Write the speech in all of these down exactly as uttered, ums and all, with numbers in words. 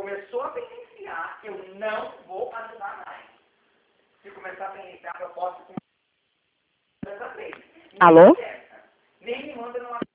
Começou a penitenciar, eu não vou ajudar mais. Se começar a penitenciar, eu posso começar dessa vez. Alô? Nem me manda numa...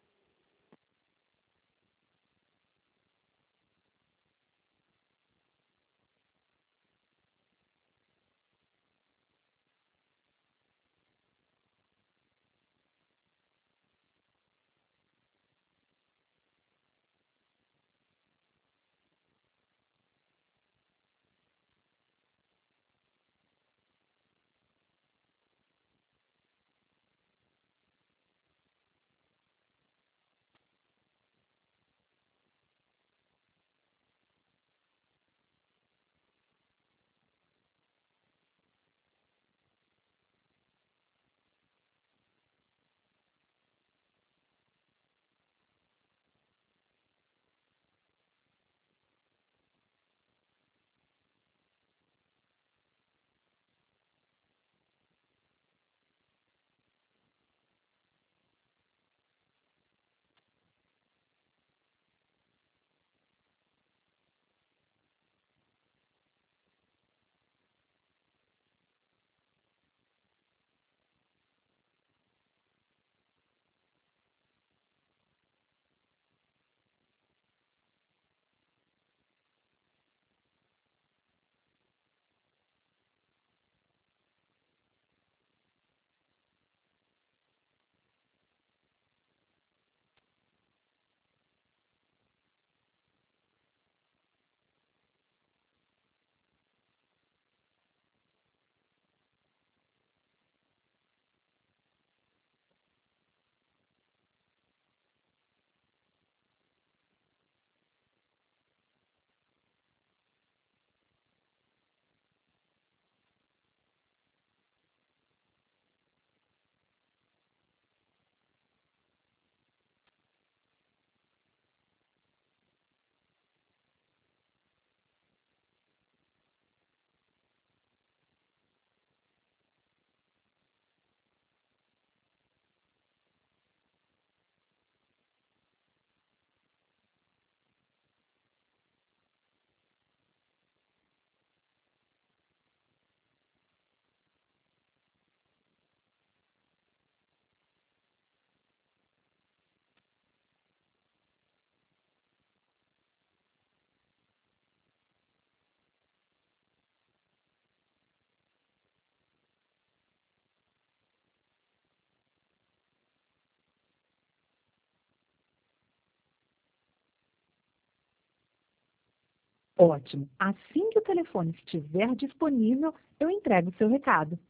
Ótimo. Assim que o telefone estiver disponível, eu entrego o seu recado.